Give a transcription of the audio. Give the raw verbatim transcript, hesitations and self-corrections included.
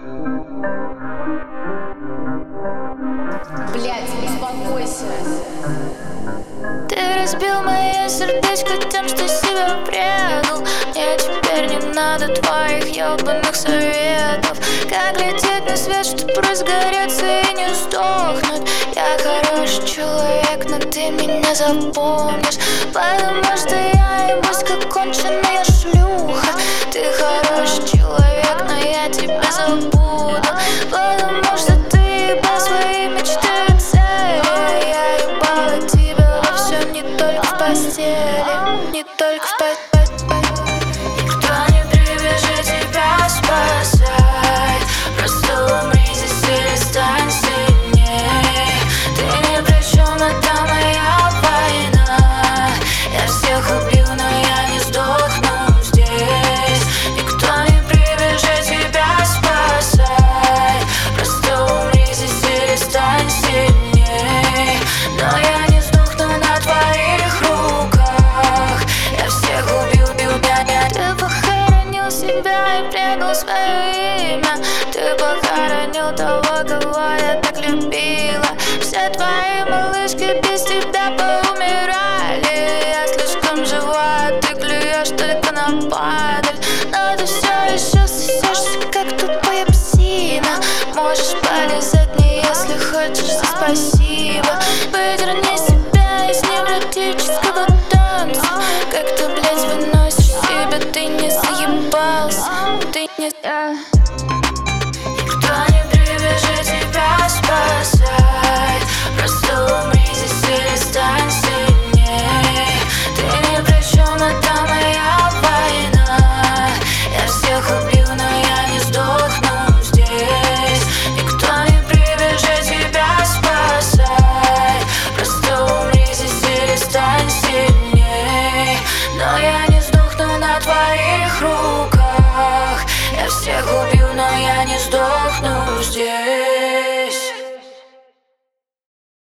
Блять, успокойся. Ты разбил мое сердечко тем, что себя предал. Мне теперь не надо твоих ебаных советов. Как лететь на свет, чтоб разгореться и не сдохнуть. Я хороший человек, но ты меня запомнишь, потому что я ебусь как конченая шлюха. Ты хороший человек, но я тебя забуду, потому что ты ебал свои мечты и цели. Я ебала тебя во всем, не только в постели, не только в постели. Никто не прибежит тебя спасать. Просто умри здесь или стань сильней. Ты ни при чем, это моя война. Я всех убью, но я не сдохну здесь. Никто не прибежит тебя спасать. Просто умри здесь или стань сильней. Но я не сдохну на твоих руках. Я всех убью, бью, я, я. Ты похоронил себя и предал свое имя. Ты похоронил того, кого я так любила. Все твои малышки без тебя поумирали. Я слишком жива, ты клюешь только на падаль. Но ты все еще сосешься, как тупая псина. Можешь полезать мне, если хочешь, за спасибо. Выдерни себя из невротического танца. Как ты, блядь, выносишь себя, ты не заебался. Ты не... Никто не прибежит тебя спасать. Просто умри здесь или стань сильней. Ты ни при чем, это моя война. Я всех убью, но я не сдохну здесь. Никто не прибежит тебя спасать. Просто умри здесь или стань сильней. Но я не сдохну на твоих руках. Я всех убью.